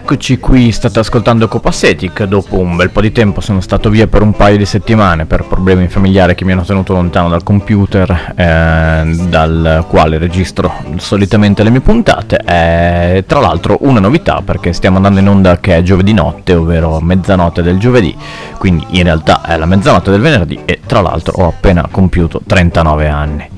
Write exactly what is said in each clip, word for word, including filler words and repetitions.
Eccoci qui, state ascoltando Copacetic. Dopo un bel po' di tempo sono stato via per un paio di settimane per problemi familiari che mi hanno tenuto lontano dal computer, eh, dal quale registro solitamente le mie puntate. E tra l'altro una novità, perché stiamo andando in onda che è giovedì notte, ovvero mezzanotte del giovedì, quindi in realtà è la mezzanotte del venerdì, e tra l'altro ho appena compiuto trentanove anni.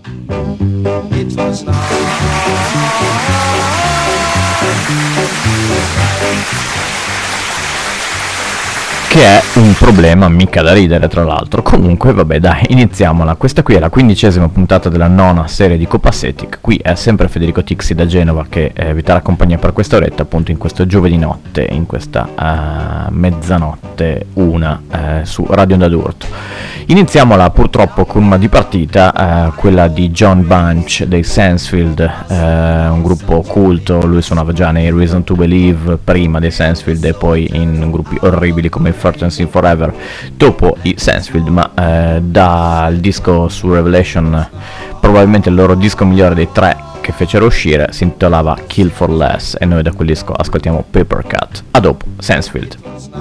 Che è un problema mica da ridere, tra l'altro. Comunque vabbè, dai, iniziamola. Questa qui è la quindicesima puntata della nona serie di Copacetic. Qui è sempre Federico Tixi da Genova che eh, vi darà compagnia per questa oretta, appunto in questo giovedì notte, in questa uh, mezzanotte una uh, su Radio Onda d'Urto. Iniziamola purtroppo con una di partita, uh, quella di John Bunch dei Sandsfield, uh, un gruppo culto. Lui suonava già nei Reason to Believe prima dei Sandsfield e poi in gruppi orribili come Fortune Forever dopo i Sandsfield, ma eh, dal disco su Revelation, probabilmente il loro disco migliore dei tre che fecero uscire, si intitolava Kill for Less, e noi da quel disco ascoltiamo Paper Cut. A dopo, Sandsfield.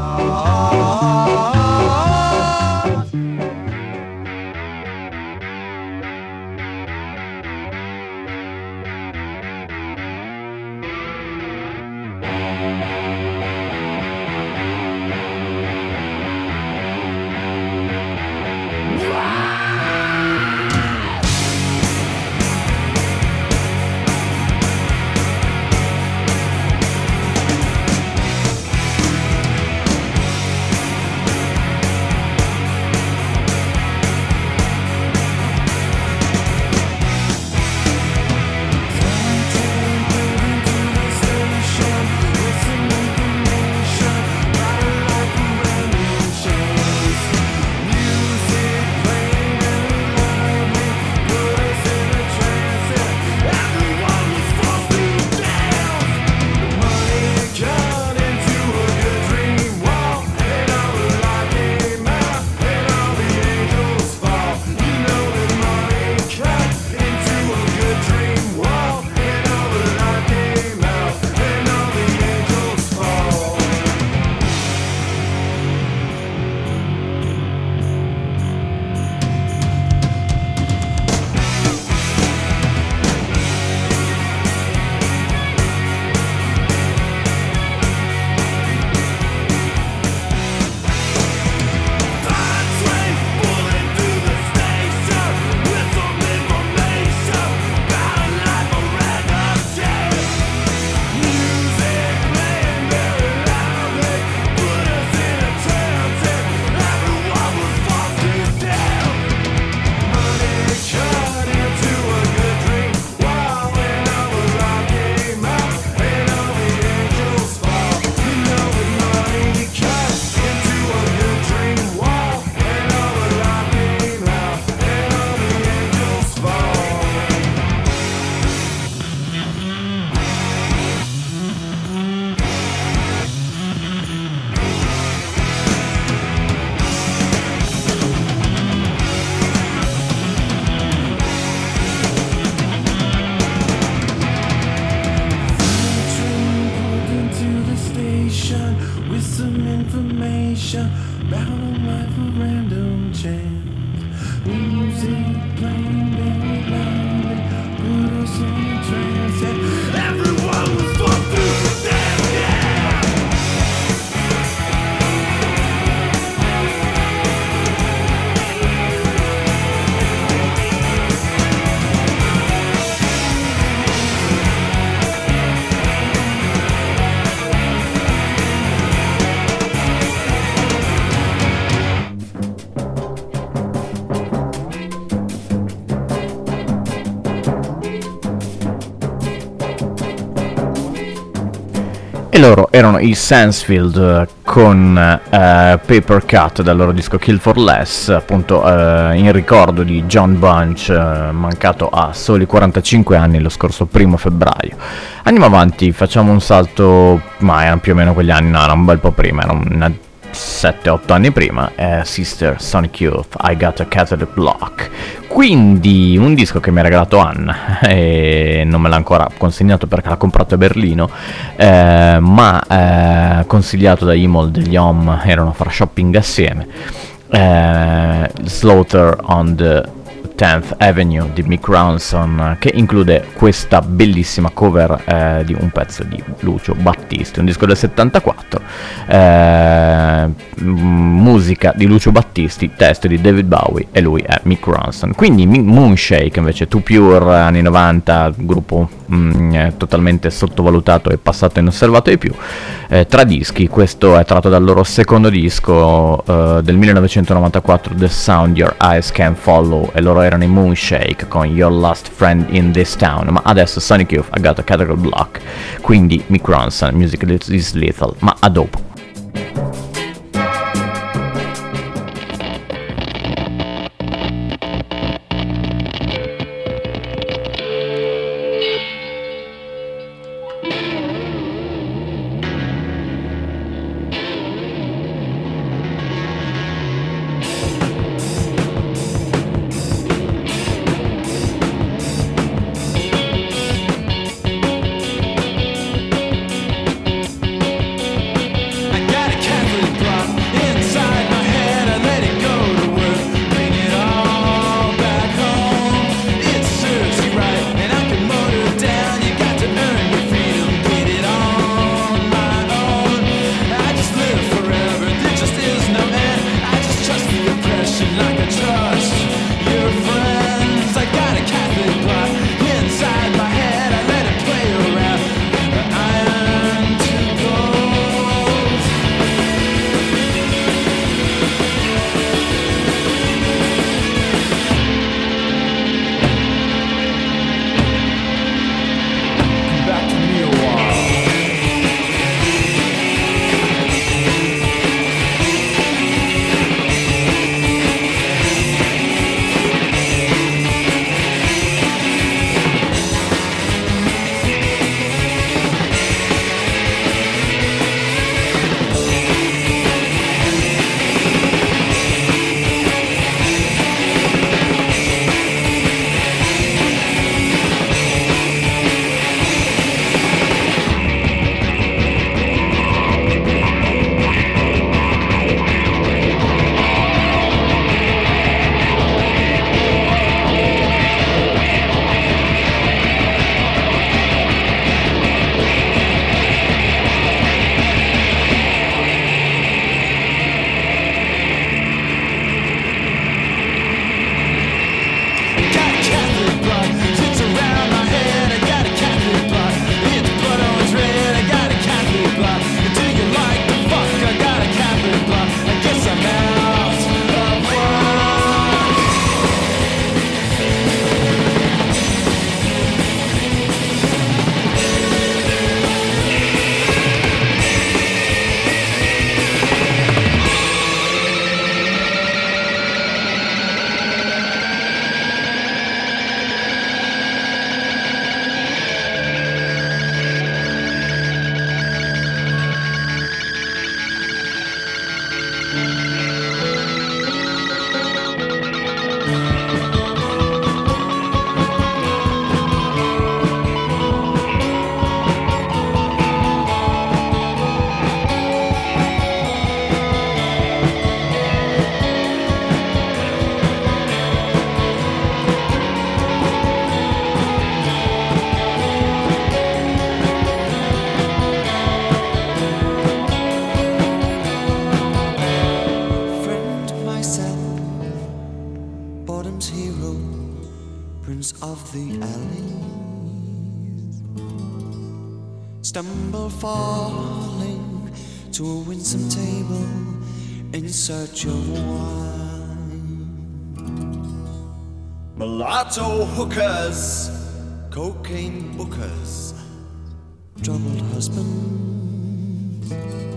E loro erano i Sandsfield con uh, Paper Cut dal loro disco Kill for Less, appunto uh, in ricordo di John Bunch, uh, mancato a soli quarantacinque anni lo scorso primo febbraio. Andiamo avanti, facciamo un salto, ma erano più o meno quegli anni, no, era un bel po' prima, era una sette otto anni prima, è Sister Sonic Youth, I Got a Catholic Block. Quindi un disco che mi ha regalato Anna e non me l'ha ancora consegnato perché l'ha comprato a Berlino, eh, ma eh, consigliato da Imol degli Hom, erano a fare shopping assieme. eh, Slaughter on the tenth Avenue di Mick Ronson, che include questa bellissima cover eh, di un pezzo di Lucio Battisti, un disco del settantaquattro, eh, musica di Lucio Battisti, testo di David Bowie e lui è Mick Ronson. Quindi Moonshake invece, Too Pure, anni novanta, gruppo mm, totalmente sottovalutato e passato inosservato ai più. Eh, tra dischi, questo è tratto dal loro secondo disco eh, del millenovecentonovantaquattro, The Sound Your Eyes Can Follow, e loro erano i Moonshake con Your Last Friend in This Town. Ma adesso Sonic Youth, I Got a Catholic Block, quindi Mick Ronson, Music is Lethal, ma a dopo. Stumble falling to a winsome table in search of wine. Mulatto hookers, cocaine bookers, troubled husbands,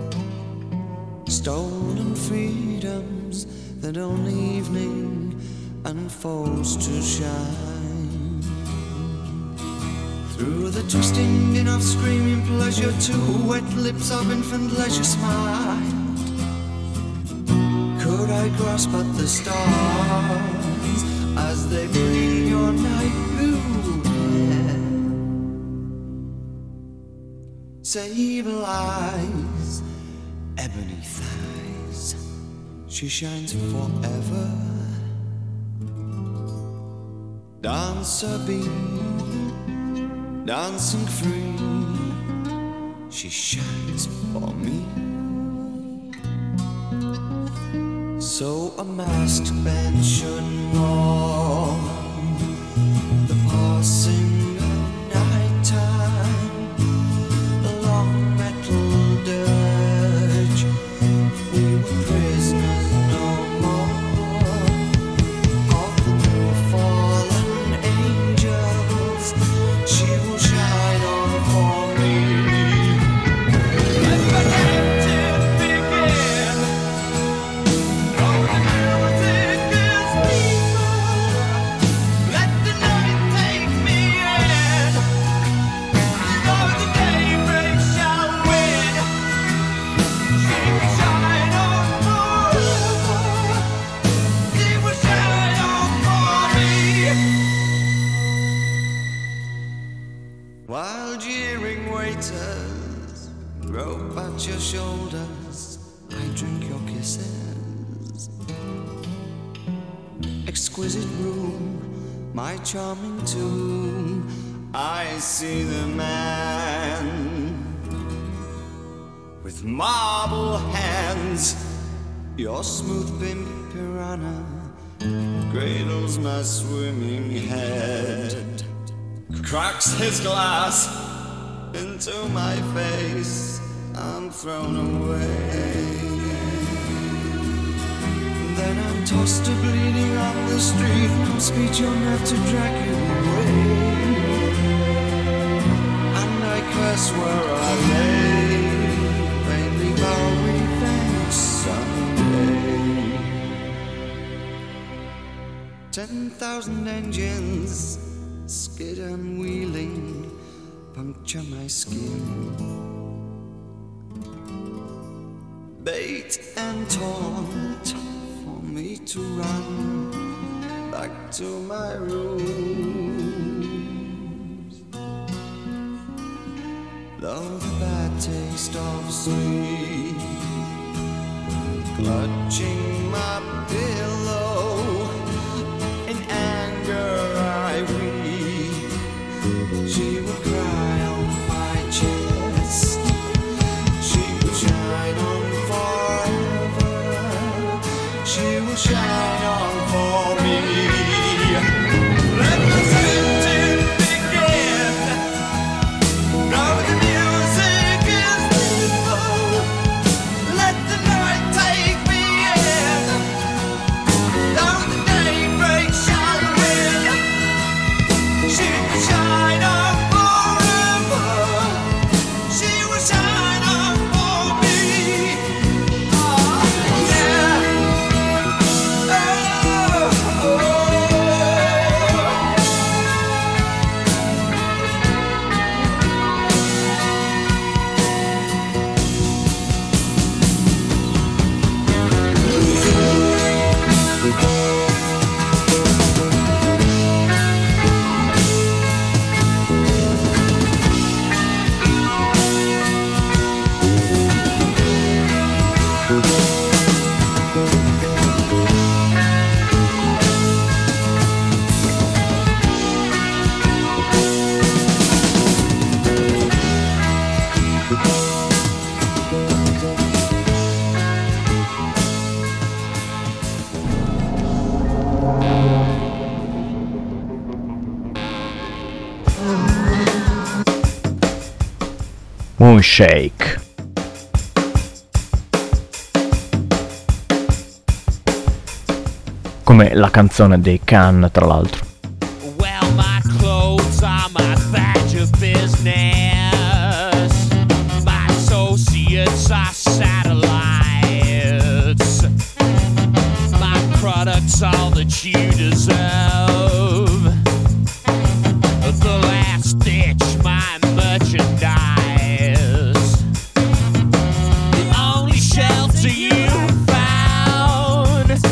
stolen freedoms that only evening unfolds to shine. Through the twisting in of screaming pleasure, two wet lips of infant leisure smiled. they grasp at the stars as they bring your night blue hair. Sable eyes, ebony thighs, she shines forever. Dancer bee, dancing free, she shines for me. So a masked band should mourn the passing of night time, the long metal dirge. We were prisoners no more of the new fallen angels. She will shine on for me. Let the captive begin. Oh, the music is lethal. Let the night take me in. Though the daybreak shall win, she will shine on forever. She will shine on for me. While jeering waiters grope at your shoulders, I drink your kisses. Exquisite room, my charming tomb. I see the man with marble hands. Your smooth pimp piranha cradles my swimming head, cracks his glass into my face. I'm thrown away. Then I'm tossed to bleeding on the street. No speech on earth to drag you away. And I curse where I lay, vainly vowing thanks someday. Ten thousand engines skid and wheeling, puncture my skin. Bait and taunt for me to run back to my rooms. Though the bad taste of sleep clutching my pillow, in anger I weep. She will cry on my chest. She will shine on forever. She will shine on for me. Let the sentence begin. Now the music is beautiful. Let the night take me in. Now the daybreak shall win. She will shine on forever. She will shine on for me. Oh, yeah. Oh, oh. Moonshake. Come la canzone dei Can, tra l'altro. Well, my clothes are my badge of business. My associates are satellites. My products all that you deserve. The last ditch, my merchandise. The only shelter you found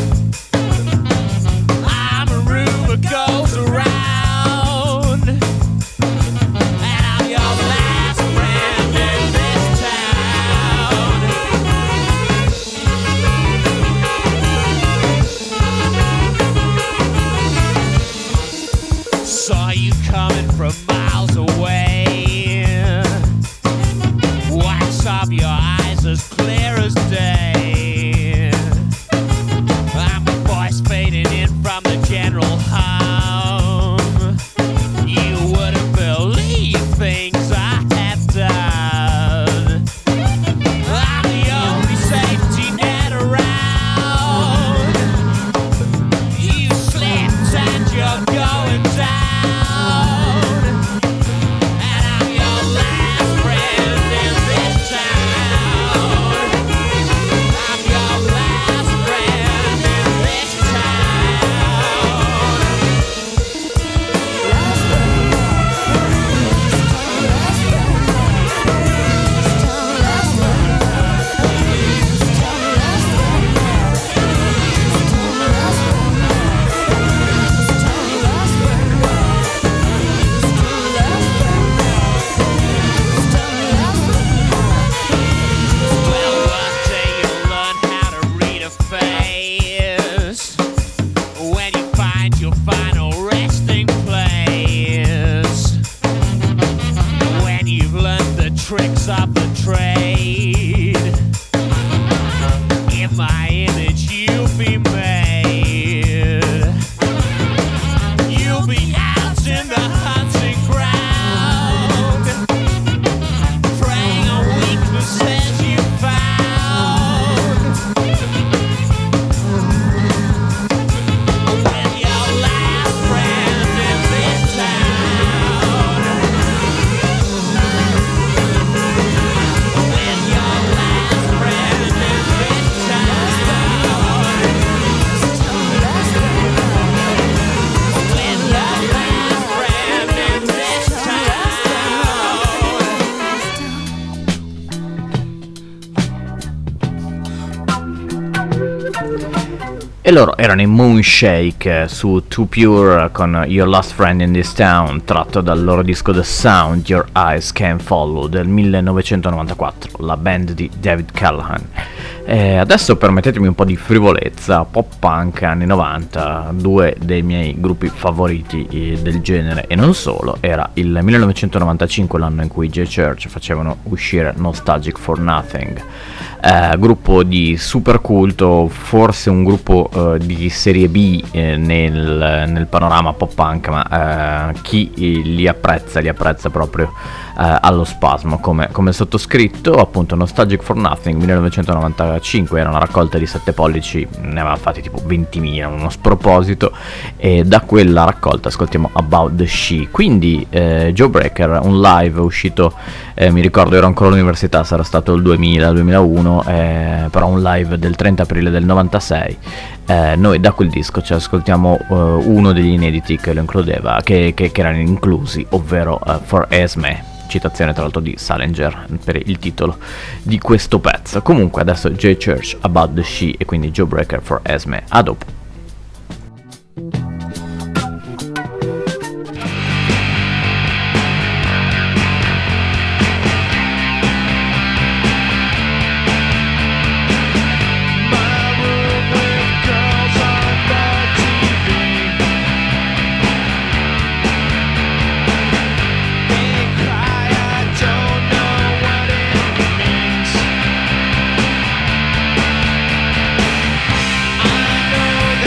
E loro erano i Moonshake eh, su Too Pure con Your Last Friend in This Town, tratto dal loro disco The Sound Your Eyes Can Follow del millenovecentonovantaquattro, la band di David Callahan. E adesso permettetemi un po' di frivolezza, pop punk anni novanta, due dei miei gruppi favoriti eh, del genere e non solo. Era il millenovecentonovantacinque l'anno in cui J Church facevano uscire Nostalgic for Nothing, eh, gruppo di super culto, forse un gruppo eh, di serie B eh, nel, nel panorama pop punk, ma eh, chi li apprezza li apprezza proprio eh, allo spasmo, come, come sottoscritto. Appunto, Nostalgic for Nothing millenovecentonovantacinque era una raccolta di sette pollici, ne aveva fatti tipo ventimila, uno sproposito, e da quella raccolta ascoltiamo About the She. Quindi eh, Joe Breaker, un live uscito, eh, mi ricordo ero ancora all'università, sarà stato il duemila duemilauno, eh, però un live del trenta aprile del novantasei. Eh, noi da quel disco ci ascoltiamo uh, uno degli inediti che lo includeva, che, che, che erano inclusi, ovvero uh, For Esme, citazione tra l'altro di Salinger per il titolo di questo pezzo. Comunque adesso J Church, About the She, e quindi Joe Breaker, For Esme. A dopo. I know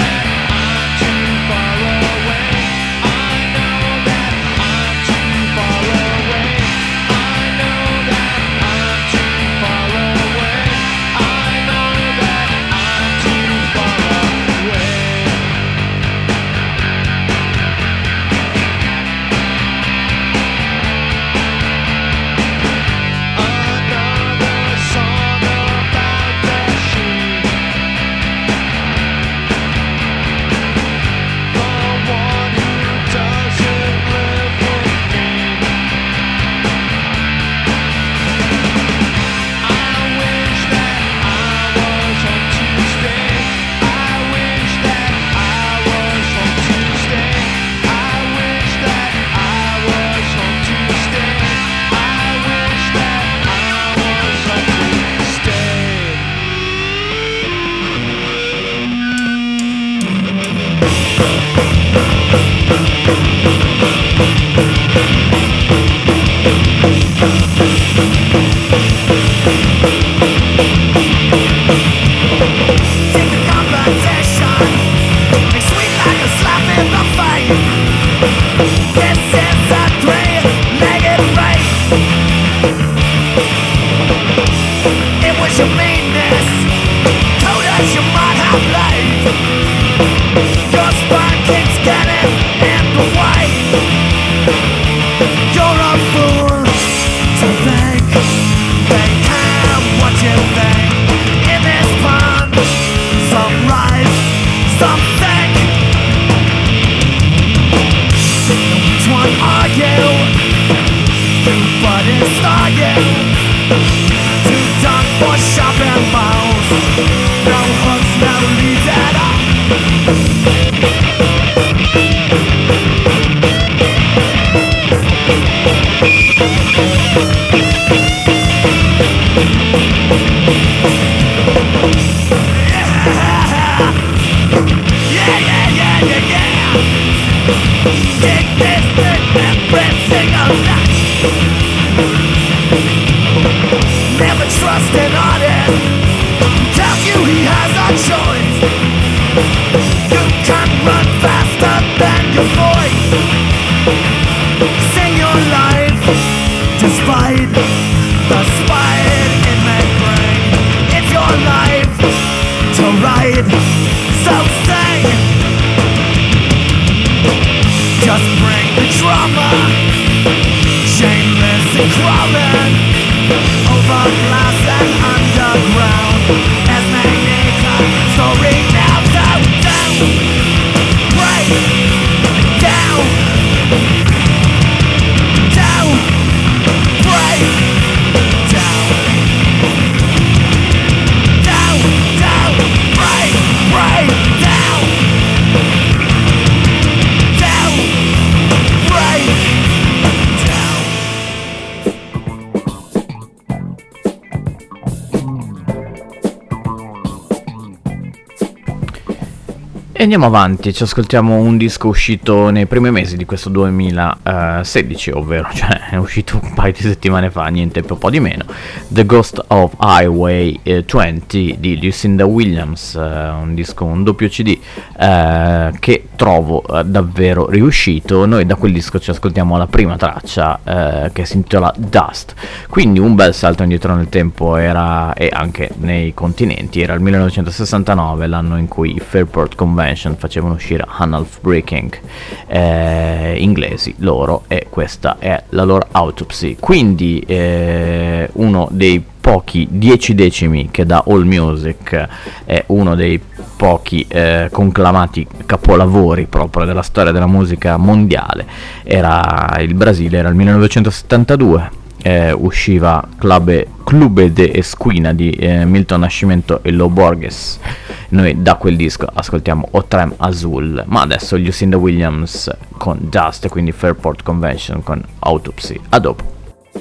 E andiamo avanti, ci ascoltiamo un disco uscito nei primi mesi di questo duemilasedici, ovvero, cioè è uscito un paio di settimane fa, niente più, un po' di meno. The Ghost of Highway eh, venti di Lucinda Williams, eh, un disco, un doppio C D eh, che trovo eh, davvero riuscito. Noi da quel disco ci ascoltiamo la prima traccia eh, che si intitola Dust, quindi un bel salto indietro nel tempo era, e anche nei continenti. Era il millenovecentosessantanove, l'anno in cui i Fairport Convention facevano uscire Half Breaking, eh, inglesi loro, e questa è la loro Autopsy, quindi eh, uno dei pochi dieci decimi che da AllMusic è uno dei pochi eh, conclamati capolavori proprio della storia della musica mondiale. Era il Brasile, era il millenovecentosettantadue. Eh, usciva Clube, Clube de Esquina di eh, Milton Nascimento e Lo Borges. Noi da quel disco ascoltiamo O Trem Azul, ma adesso Lucinda Williams con Dust, quindi Fairport Convention con Autopsy. A dopo.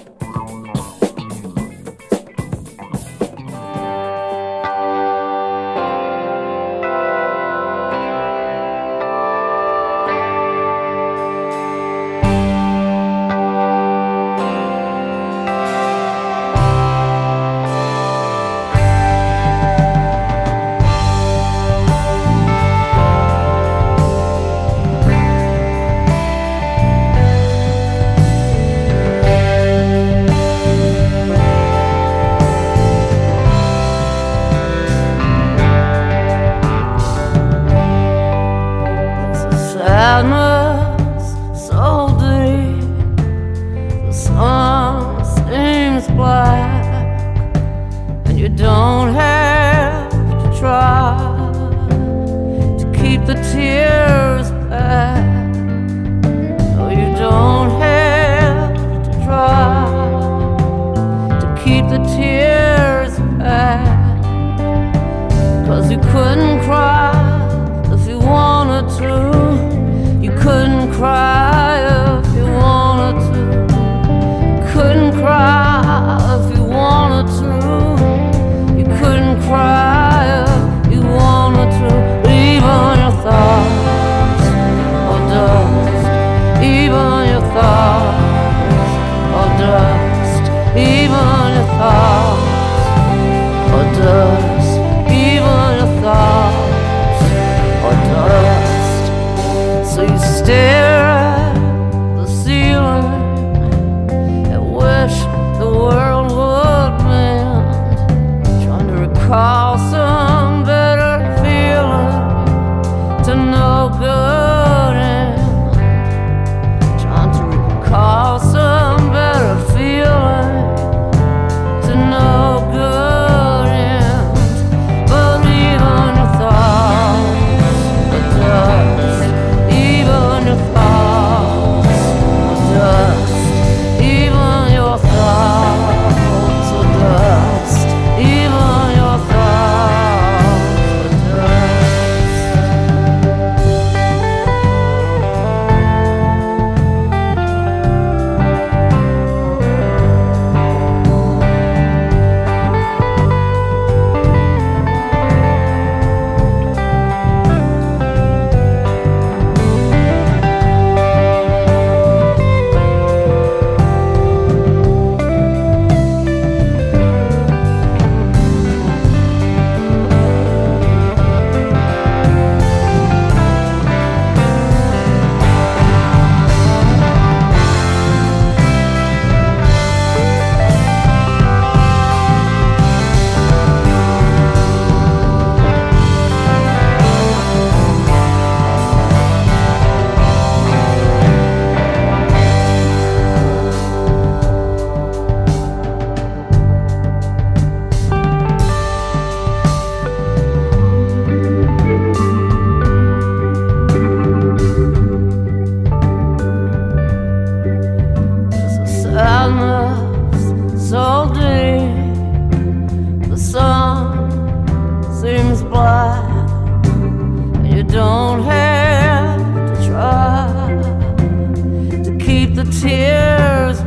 Tears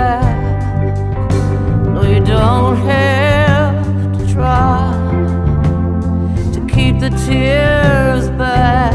back. No, you don't have to try to keep the tears back.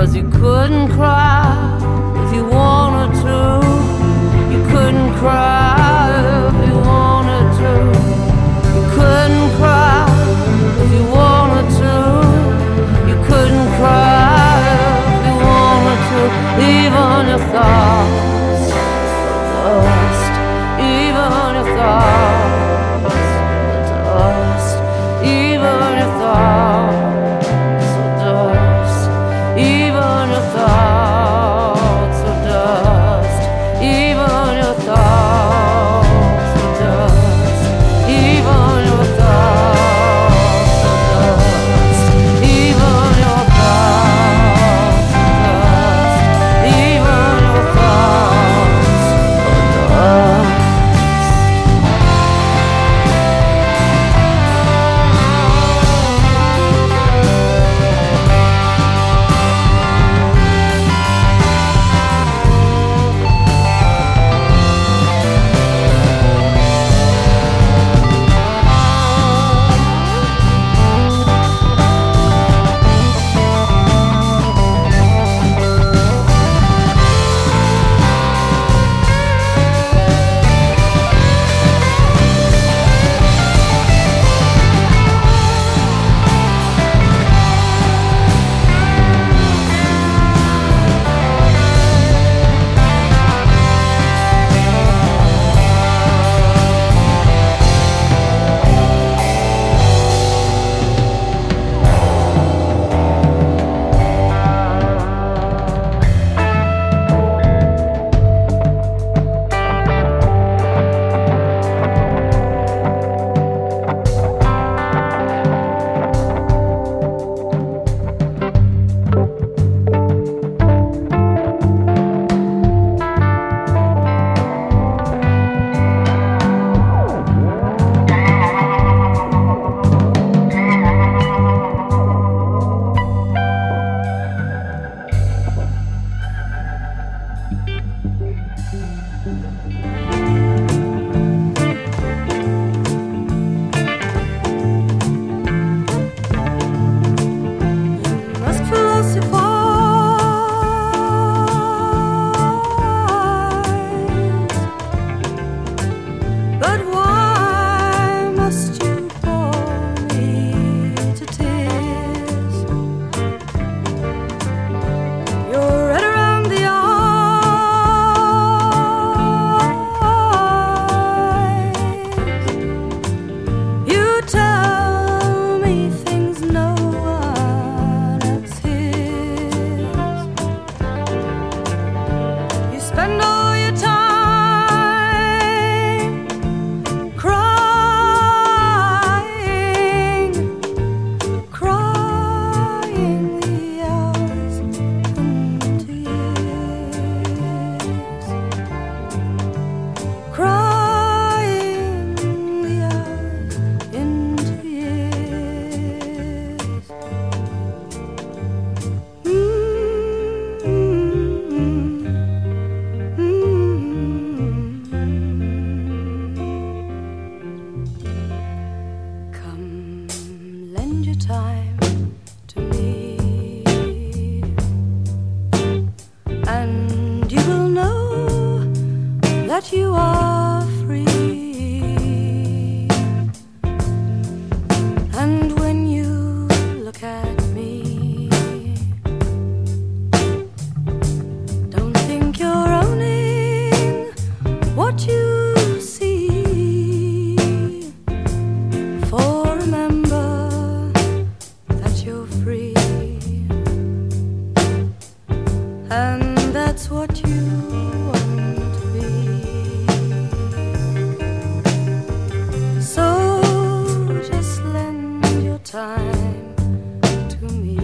'cause you couldn't cry if you wanted to. You couldn't cry if you wanted to. You couldn't cry if you wanted to. You couldn't cry if you wanted to. Even your thoughts were dust. Even your thoughts were dust. Even your thoughts were dust. Even your thoughts were dust. Even your thoughts were dust. Even your thoughts were dust. Even your thoughts were dust. Even your thoughts were dust. Must philosophize, but why must you bore me to tears? You're red around the eyes. You tell me things no one else hears. You spend all your time crying, crying the hours into years, crying the hours into years. Come, lend your time to me, and you will know that you are free. And when you look at me, don't think you're owning what you see. For remember that you're free, and that's what you want to be. So just lend your time to me.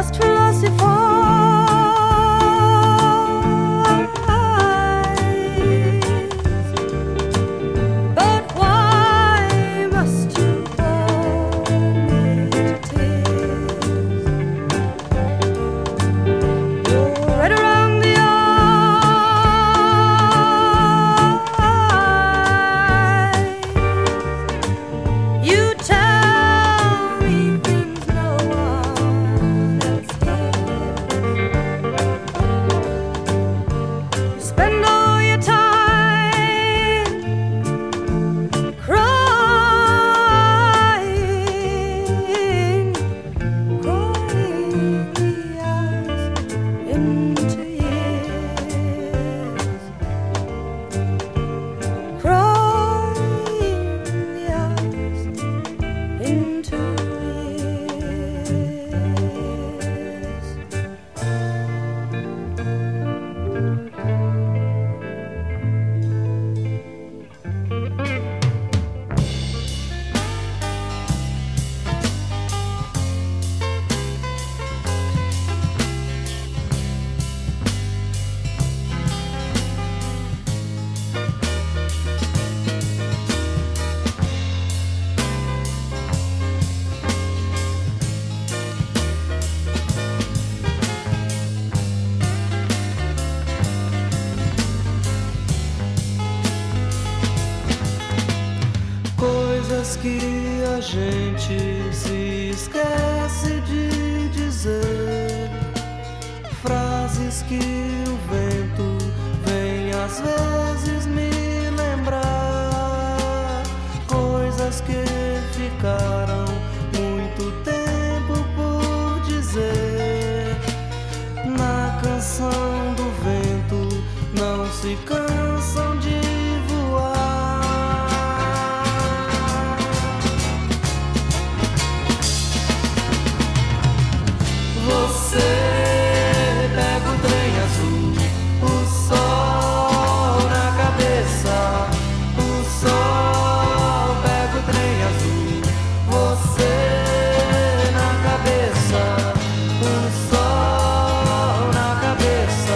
just philosophize. But why must you bore me to tears? You're right around the eyes. You tell me things no one else hears. You spend all your time crying, crying the eyes into years, crying the eyes into years. Coisas que a gente se esquece de dizer, frases que o vento vem às vezes me lembrar, coisas que ficaram muito tempo por dizer. Na canção do vento não se cansam de voar. Você pega o trem azul, o sol na cabeça, o sol pega o trem azul, você na cabeça, o sol na cabeça.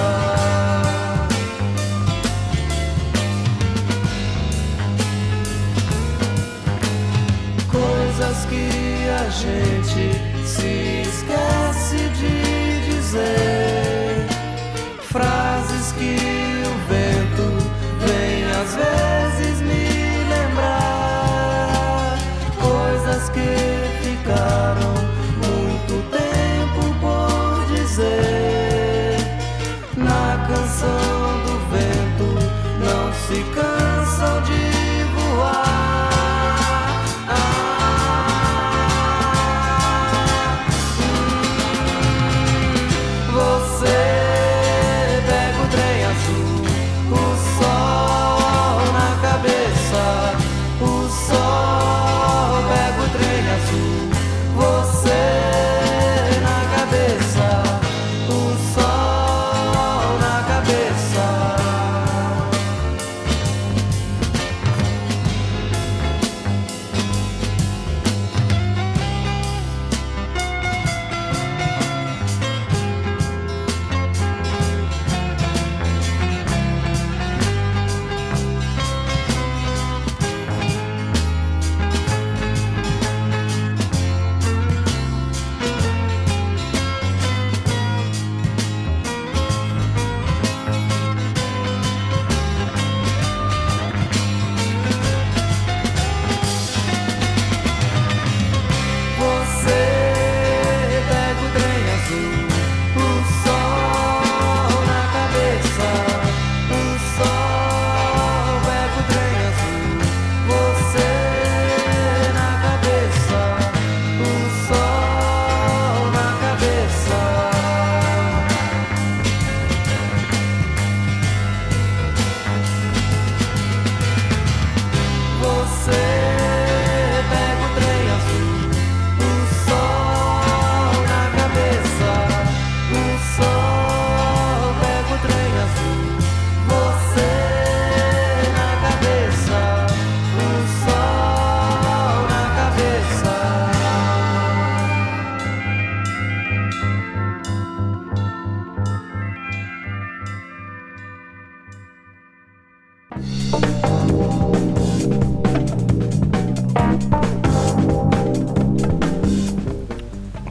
Coisas que a gente se esquece de dizer, frases que o vento vem às vezes me lembrar, coisas que ficaram muito tempo por dizer. Na canção do vento não se cansam de voar. Você pega o trem azul, o sol na cabeça, o sol pega o trem azul,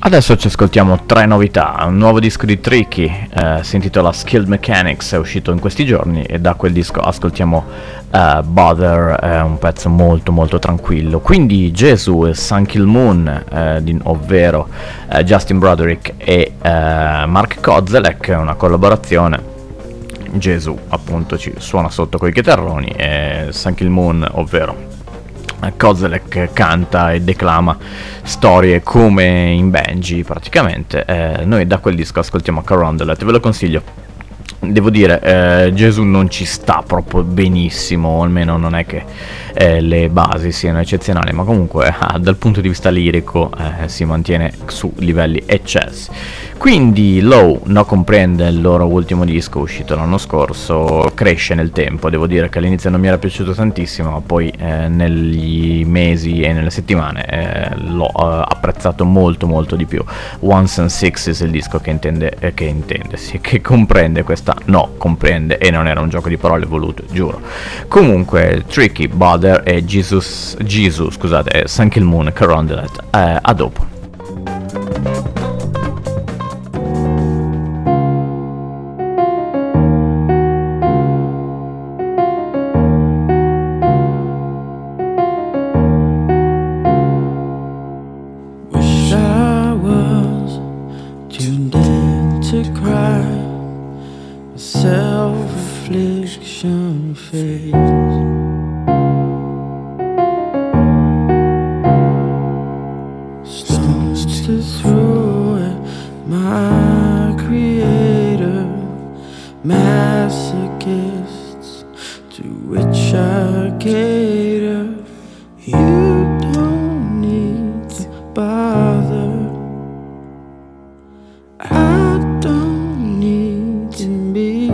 Adesso ci ascoltiamo tre novità. Un nuovo disco di Tricky, eh, si intitola Skilled Mechanics, è uscito in questi giorni, e da quel disco ascoltiamo uh, Bother, eh, un pezzo molto molto tranquillo. Quindi Gesù e Sun Kill Moon, eh, di, ovvero eh, Justin Broderick e eh, Mark Kozelek, una collaborazione. Gesù appunto ci suona sotto coi chitarroni e Sun Kill Moon, ovvero Kozelek, canta e declama storie come in Benji praticamente. Eh, noi da quel disco ascoltiamo Carondelet, ve lo consiglio. Devo dire, eh, Gesù non ci sta proprio benissimo, o almeno non è che eh, le basi siano eccezionali, ma comunque ah, dal punto di vista lirico eh, si mantiene su livelli eccessi. Quindi Low no comprende, il loro ultimo disco uscito l'anno scorso, cresce nel tempo. Devo dire che all'inizio non mi era piaciuto tantissimo, ma poi eh, negli mesi e nelle settimane eh, l'ho eh, apprezzato molto molto di più. Ones and Sixes è il disco che intende, eh, che intende, sì, che comprende questa, no, comprende, e non era un gioco di parole voluto, giuro. Comunque Tricky, Bother e Jesus, Jesus scusate, e Sun Kill Moon, Carondelet, eh, a dopo. Self-affliction fades. Stones to throw at my creator, masochists to which I cater. You don't need to bother. I don't need to be.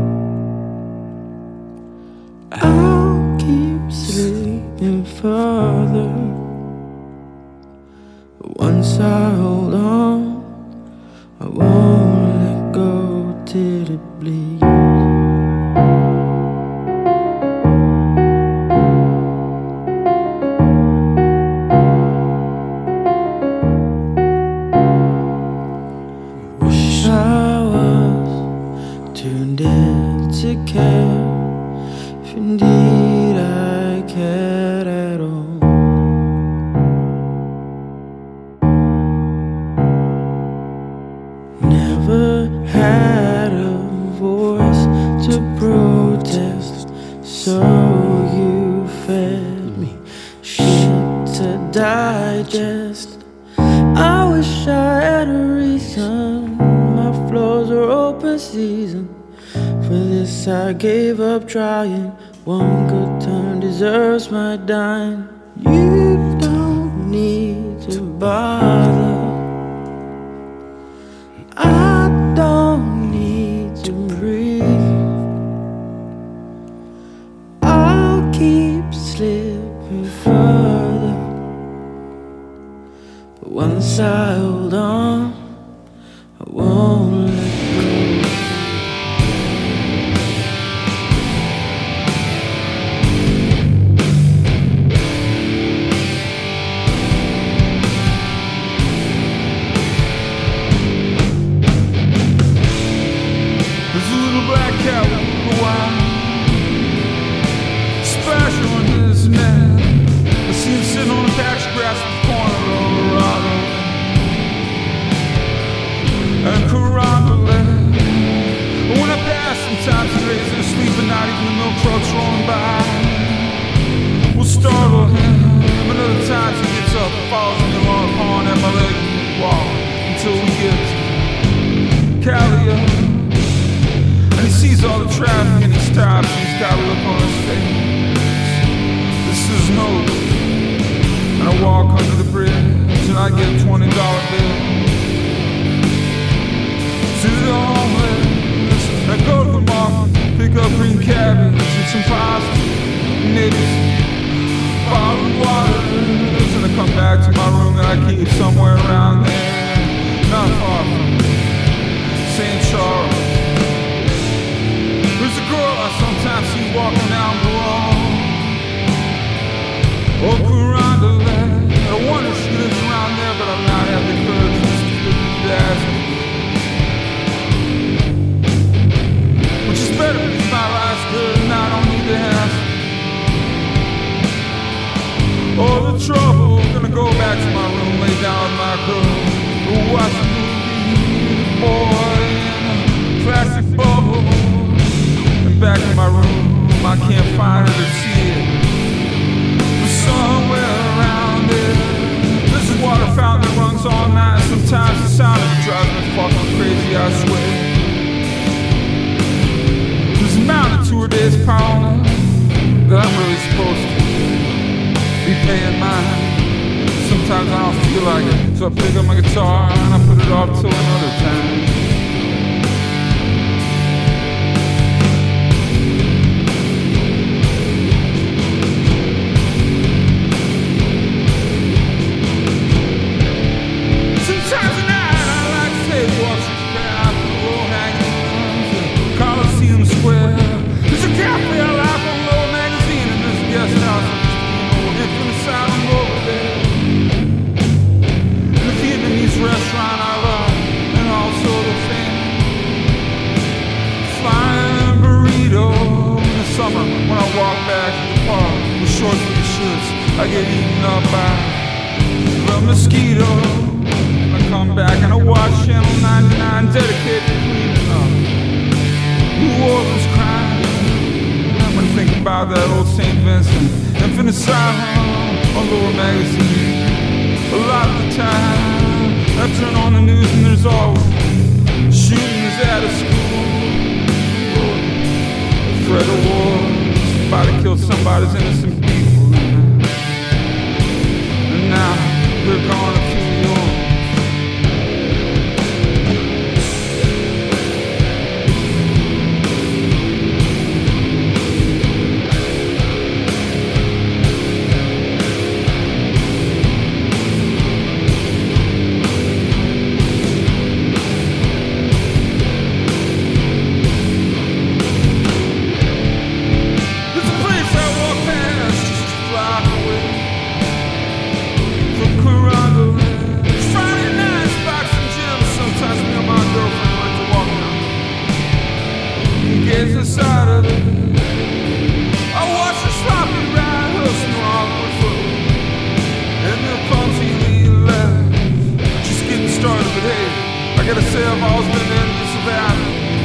I'll keep sleeping further. But once I hold on, I won't let go till it bleeds. Wish I was tuned in to care. If indeed I cared at all. Never had a voice to protest, so you fed me shit to digest. I wish I had a reason, my floors are open season. For this I gave up trying. One good turn deserves my dime. You don't need to bother. I don't need to breathe. I'll keep slipping further. But once I hold on, I won't let go. Trucks rolling by will startle him, and other times he gets up and falls in the long pond at my leg wall until we get to Calia. And he sees all the traffic and he stops and he's got a look on his face. This is no. And I walk under the bridge and I get a twenty dollar bill. To the homeless, I go to the market, pick up green cabbage and some pasta, niggas, bottled water, and I come back to my room that I keep somewhere around there, not far from Saint Charles. There's a girl I sometimes see walking down the wall, oh, Carondelet. I wonder if she lives around there, but I've not had the courage to Sometimes the sound of it drives me fucking crazy, I swear. There's a mountain tour days pound that I'm really supposed to be paying mine. Sometimes I don't feel like it, so I pick up my guitar and I put it off till another time. Sometimes at night I like to take walks in Japan out the low-hanging fruits, Coliseum Square. There's a cafe I like on Low Magazine, and there's a guest house on the Infinite Sound over there. And the Vietnamese restaurant I love, and also the famous flying burrito. In the summer, when I walk back to the park with shorts and shirts, I get eaten up by the mosquito. I come back and I watch Channel ninety-nine dedicated to cleaning up New Orleans crime. I'm gonna think about that old Saint Vincent, Infinite Sound on Lower Magazine. A lot of the time I turn on the news and there's always shootings at a school. A threat of war, somebody killed somebody's innocent people. And now they're gone to kill yours. Inside of it, I watch the sloppy ride hustling on the foot, and the clumsy left, just getting started. But hey, I gotta say I've always been envious of that,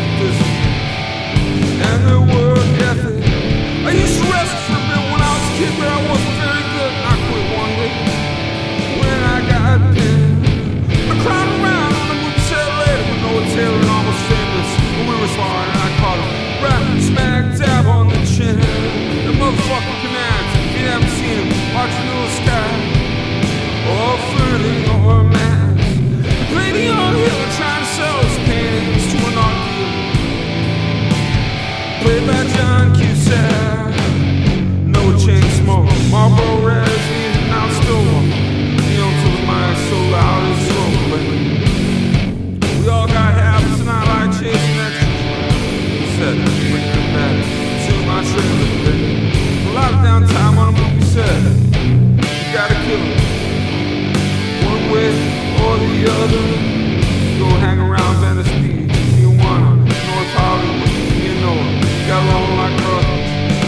and their work ethic. I used to wrestle for a bit when I was a kid, but I wasn't very good, and I quit one day when I got pinned. I climbed around on the movie set later with Noah Taylor and Almost Famous when we were sparring, and I caught him right smack dab on the chin. The motherfucking commands, if you haven't seen him, watching the sky, or flirting or a mask. He played a young hill trying to sell his paintings to an art dealer. Played by John Cusack. No chain smoke, Marlboro Reds, he's now still one. He owns the mic so loud it's rolling. We all got habits and I like chasing extras. Bring it back to my trailer, baby. A lot of downtime on a movie set. You gotta kill it, one way or the other. Go hang around Venice Beach, Tijuana, North Hollywood, you know it. Got along like brothers.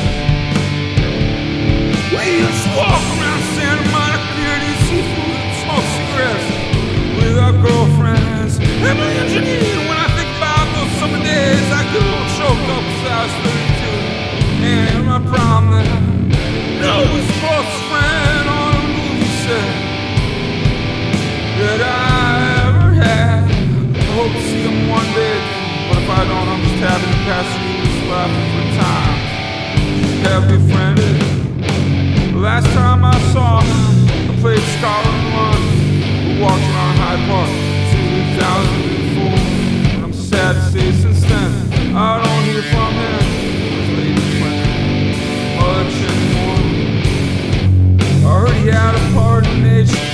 We used to walk around Santa Monica, eat seafood, and smoke cigarettes with our girlfriends. Emily and Janine, when I think about those summer days, I get a little choked up because I was thirty-two. And my prom then, no closest friend on a movie set that I ever had. I hope to see him one day, but if I don't, I'm just happy to pass through this life for time. Have befriended. The last time I saw him, I played Scotland Run. We walked around Hyde Park two thousand four. And I'm sad to say since then, I don't hear from him. His lady friend, much anymore. I heard he had a part in H G.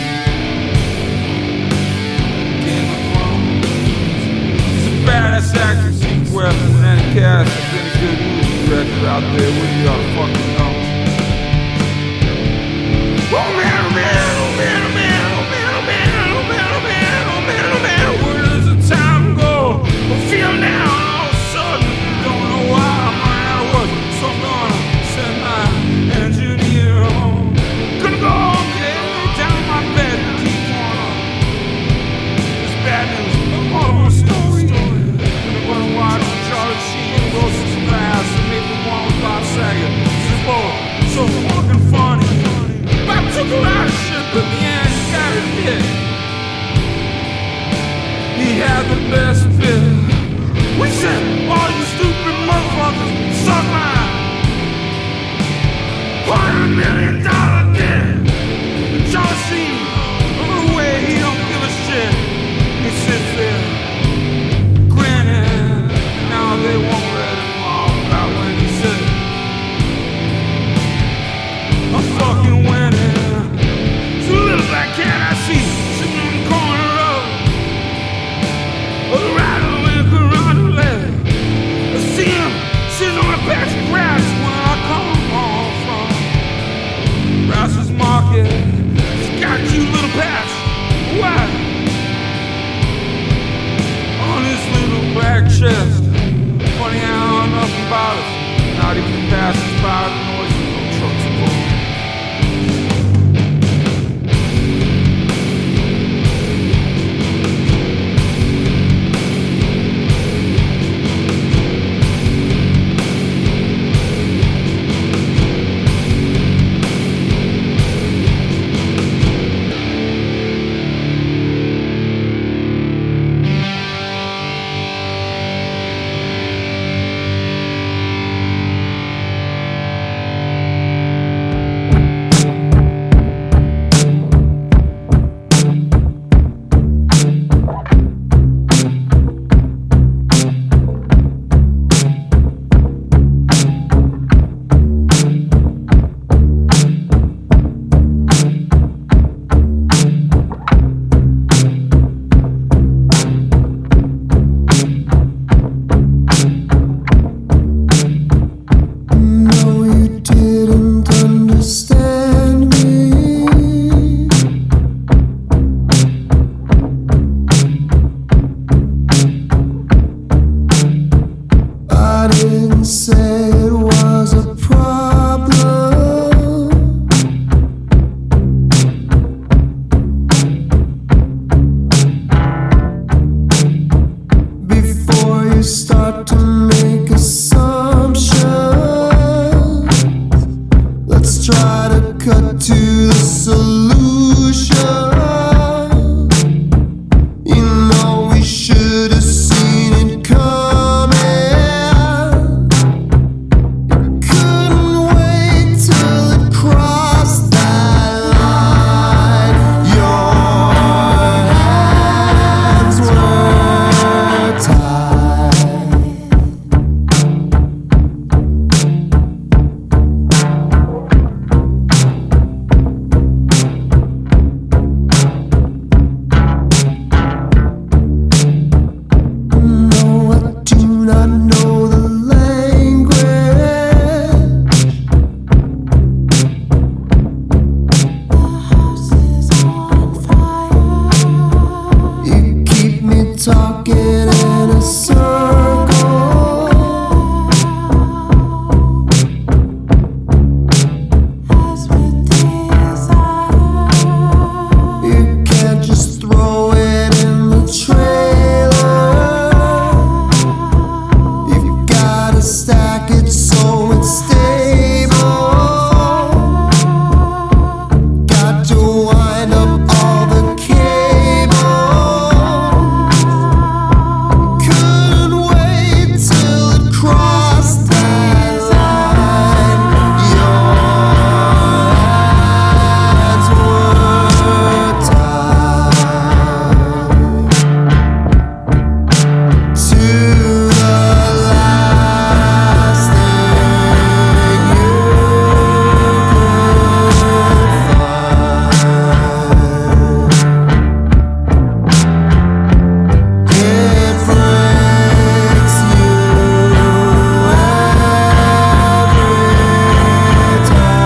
Game of Thrones. He's a badass actor, seems weapon in any cast. I've been a good movie director out there where you ought to fucking know. Oh man, oh man, oh man, oh man, oh man, oh man, oh man, oh man, oh man, oh man, where does the time go? I feel now, and all of a sudden, don't know why I'm running out of words, so I'm gonna send my engineer home. Gonna go home, get down in my bed and keep on up. It's bad news, I'm all of a story. I'm gonna watch Charlie Sheen roast some glass and make the one with Bob Saget. So, so fucking funny. I took a talking in a circle. You can't just throw it in the trailer. You've gotta stack it so it's stable. Got to wind up all the cables. Couldn't wait till it crossed that line. Your hands were tied to the last thing you could find. It breaks you every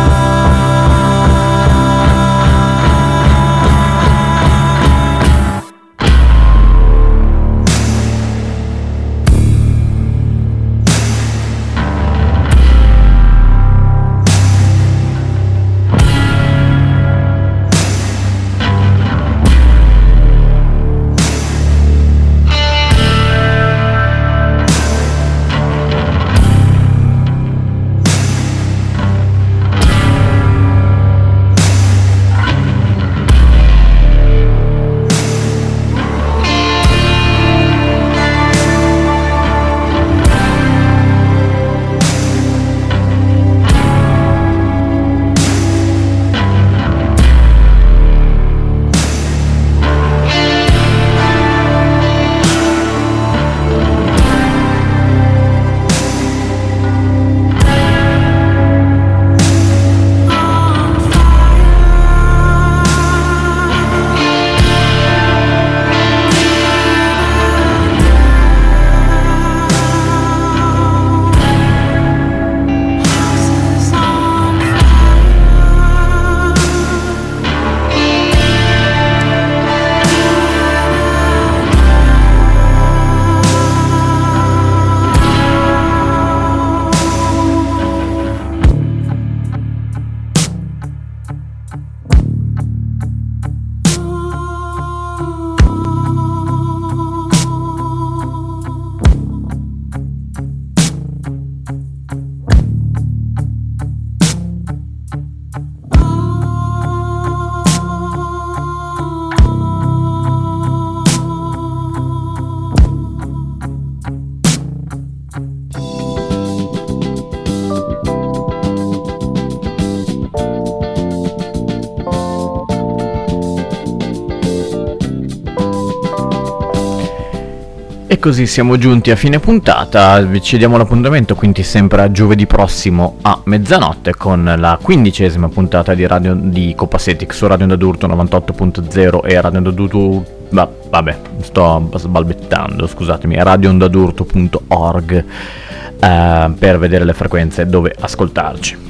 E così siamo giunti a fine puntata, ci diamo l'appuntamento quindi sempre a giovedì prossimo a mezzanotte con la quindicesima puntata di, radio, di Copacetic su Radio Onda d'Urto novantotto punto zero e Radio Onda d'Urto, bah, vabbè, sto sbalbettando, scusatemi, radio onda d'urto punto org eh, per vedere le frequenze dove ascoltarci.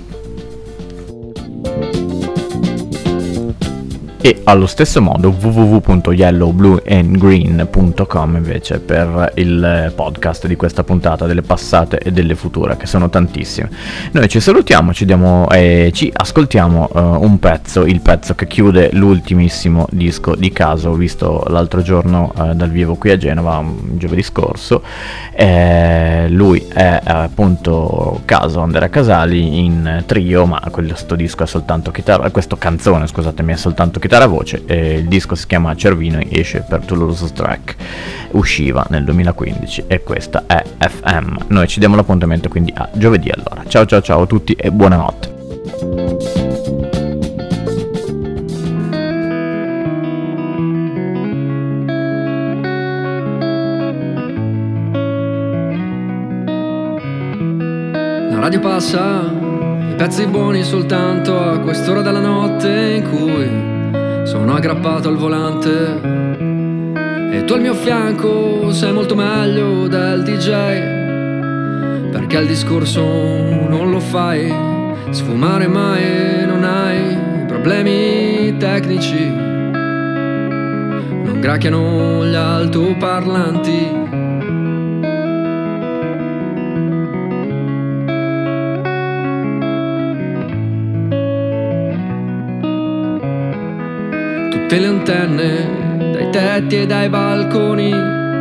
E allo stesso modo w w w punto yellow blue and green punto com invece per il podcast di questa puntata, delle passate e delle future, che sono tantissime. Noi ci salutiamo, ci diamo e ci ascoltiamo uh, un pezzo, il pezzo che chiude l'ultimissimo disco di Caso, visto l'altro giorno uh, dal vivo qui a Genova, giovedì scorso. Eh, lui è appunto Caso Andrea Casali in trio, ma questo disco è soltanto chitarra, questa canzone scusatemi è soltanto chitarra voce, e il disco si chiama Cervino e esce per Toulouse Track, usciva nel duemilaquindici e questa è F M. Noi ci diamo l'appuntamento quindi a giovedì allora. Ciao ciao ciao a tutti e buonanotte. La radio passa, i pezzi buoni soltanto a quest'ora della notte in cui sono aggrappato al volante e tu al mio fianco sei molto meglio del D J, perché il discorso non lo fai, sfumare mai non hai problemi tecnici, non gracchiano gli altoparlanti. Tutte le antenne dai tetti e dai balconi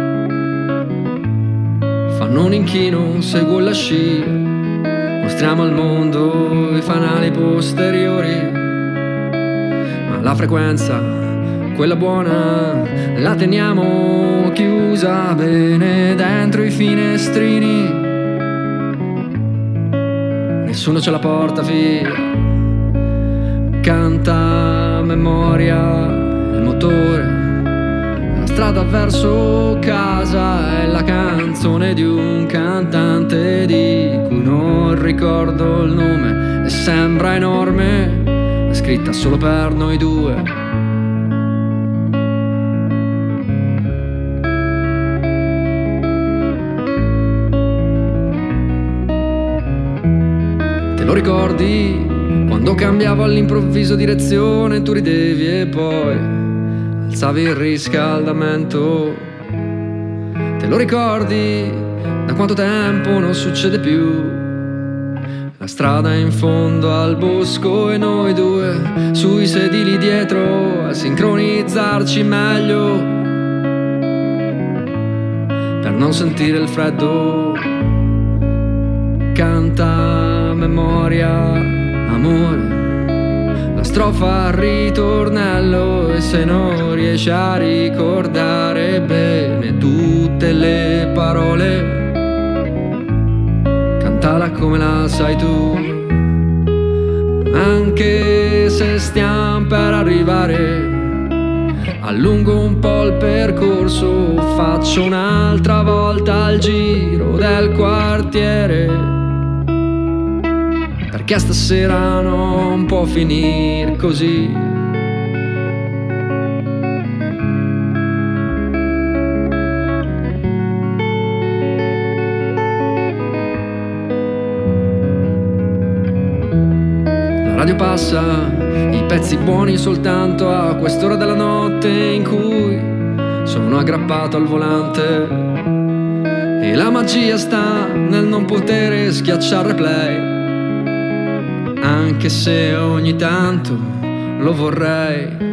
fanno un inchino, seguo la scia, mostriamo al mondo i fanali posteriori, ma la frequenza, quella buona, la teniamo chiusa bene dentro i finestrini, nessuno ce la porta via. Canta a memoria il motore, la strada verso casa è la canzone di un cantante di cui non ricordo il nome e sembra enorme, è scritta solo per noi due. Te lo ricordi? Quando cambiavo all'improvviso direzione tu ridevi e poi alzavi il riscaldamento. Te lo ricordi? Da quanto tempo non succede più? La strada in fondo al bosco e noi due sui sedili dietro a sincronizzarci meglio per non sentire il freddo. Canta a memoria amore, la strofa al ritornello, e se non riesci a ricordare bene tutte le parole, cantala come la sai tu. Anche se stiamo per arrivare, allungo un po' il percorso, faccio un'altra volta il giro del quartiere, perché stasera non può finire così. La radio passa, i pezzi buoni soltanto a quest'ora della notte in cui sono aggrappato al volante, e la magia sta nel non poter schiacciare play, anche se ogni tanto lo vorrei.